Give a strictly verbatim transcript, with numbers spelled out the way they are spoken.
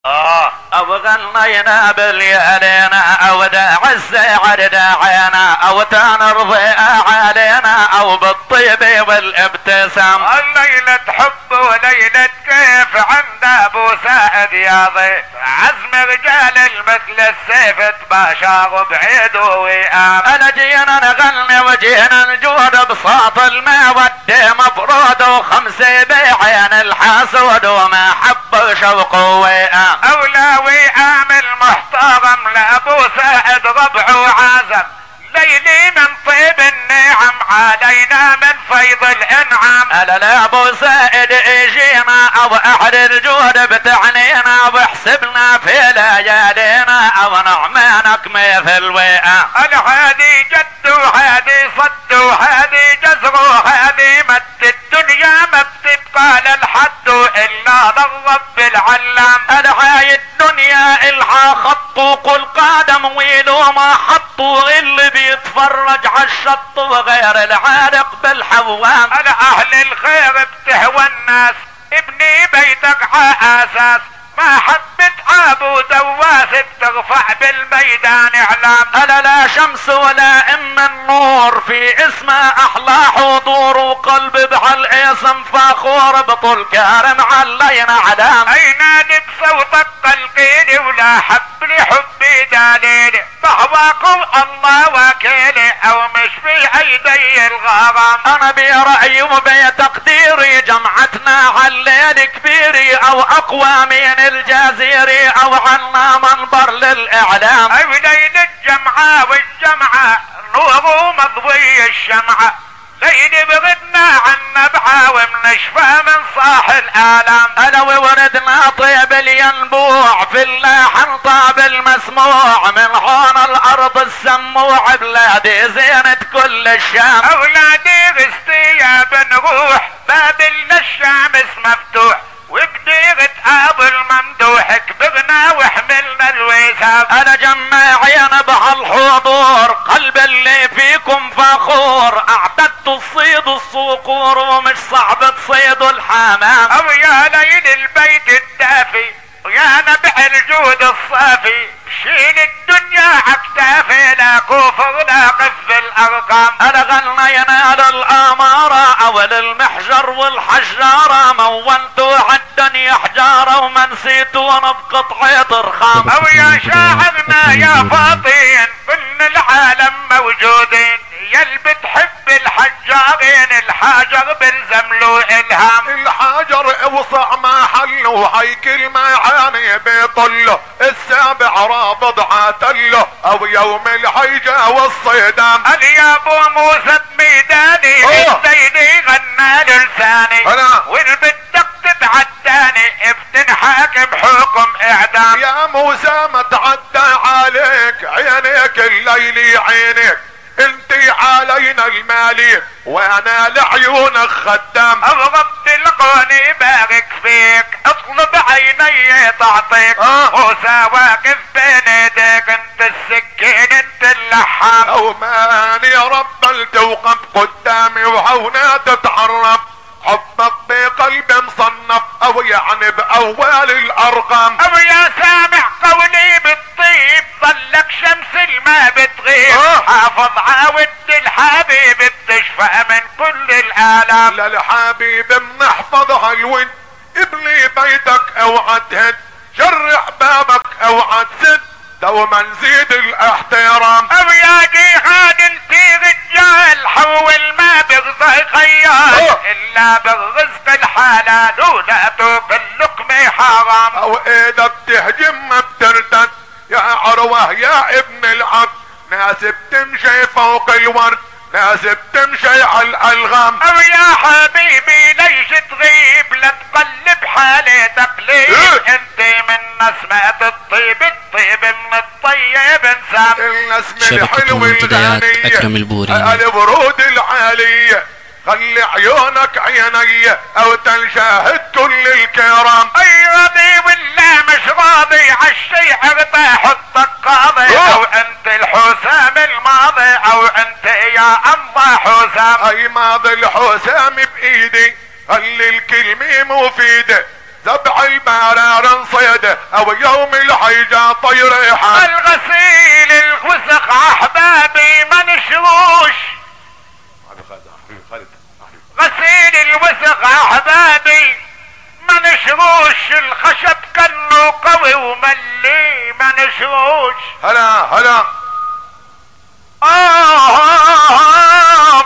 اه او غنينا باليالينا او داع السعد داعينا او تنرضي علينا او بالطيب والابتسام. الليلة حب وليلة كيف عند ابو سعد يا ضيف، عزم رجال المثل السيف تباشر بعيد ووئام. انا جينا نغني وجينا نجود بصوت المودة مفرود وخمسة بعين الحسود وما حب شوق وئام. اولى وئام المحترم لابو سعد ربع عازم، ليلي من طيب النعم علينا من فيض الانعام. الا لا ابو سعد اجينا او احد الجود بتعنينا وحسبنا في ليالينا او نعمانك مثل وئام. الهادي جد وهادي صد وهادي جزر وهادي مد الدنيا ما بتبقى للحد الا للرب العلام. الهاي الدنيا الها خط وكل قادم ويلو ما حطوا اللي بيتفرج على الشط وغير العارق بالحوام. على اهل الخير بتهوى الناس، ابني بيتك على اساس ما حبت ابو دواس بترفع بالميدان اعلام. انا لا شمس ولا ام النور في اسمه احلى حضور وقلب بهالاسم فخور بطول كارم علينا علام. اين نبس وطق القيل ولا حب لحبي دليل، بهواكم الله وكيلي او مش في ايدي الغرام. انا برأيي وبتقديري جمعتنا عليل كبيري او اقوى من الجزيري او عنا منبر للاعلام. اي ليل الجمعة والجمعة نور مضوي الشمعة، ليل بغدنا عن نبعة ومنشفى من صاح الالام. انا ووردنا طيب الينبوع في اللحن طاب المسموع من هون الارض السموع بلادي زينة كل الشام. اولادي غستياب نروح بابل الشمس مفتوح وبديرة ابو الممدوح كبرنا وحملنا الوسام. انا جمعين بهالحضور قلب اللي فيكم فخور، اعددت الصيد الصقور ومش صعب تصيدوا الحمام. او يا ليل البيت الدافي ويا نبع الجود الصافي، شيل الدنيا عكتافي لا كفر لا قف الارقام. انا غنينا للامارة او للمحجر والحجارة مونتوا عالدنيا حجارة وما نسيتونا بقطعة رخام. او يا شاعرنا يا فاضين كل العالم موجودين، يل بتحب الحجارين الحجر بلزم له الهام. الحجر اوسع ما حل وهيكل ما يعاني بيطله، السابع رابض عاتله او يوم الحيجة والصيدام. يا ابو موسى بميداني الزيني غنى لساني، والبت تكتب عالتاني بتنحاكم بحكم اعدام. يا موسى ما تعدى عليك عينيك الليل عينيك، انتي علينا المالك وانا لعيونك خدام. الرب تلقوني بارك فيك اطلب عيني تعطيك. آه. موسى واقف بين ايديك انت السكين انت اللحام. او ماني يا رب التوقف قدامي وهونا تتعرف، حبك بقلب مصنف او يعني باول الارقام. او يا سامع قولي بالطيب ظلك شمس الما بتغيب. أوه. حافظ عاود الحبيب بتشفى من كل الالام. للحبيب بنحفظها الود، ابني بيتك اوعى تهد، شرع بابك اوعى تسد، دوما نزيد الاحترام. او يا جهاد انتي رجال حول ما بغزى خيال الا بالرزق الحلال ولا توب اللقمة حرام. او ايدك تهجم ما بترتد يا عروة يا ابن العبد، ناس بتمشي فوق الورد ناس بتمشي على الالغام. او يا حبيبي ليش تغيب لا تقلب حالي تقليب. إيه؟ انت من نسمة الطيب الطيب من الطيب انسان. النسمة الحلو الغنية البرود العالية، خلي عيونك عيني او تنشاهد كل الكرام. اي راضي ولا مش راضي عالشيعر تحطك قاضي. او انت الحسام الماضي او انت يا الله حسام. اي ماضي الحسام بايدي خلي الكلمة مفيدة، سبع المرار صيده او يوم الحيجة طيريحة. الغسيل الوسخ احبابي منشروش، غسيل الوسخ احبابي منشروش، الخشب كنه قوي وملي منشروش. هلا هلا آه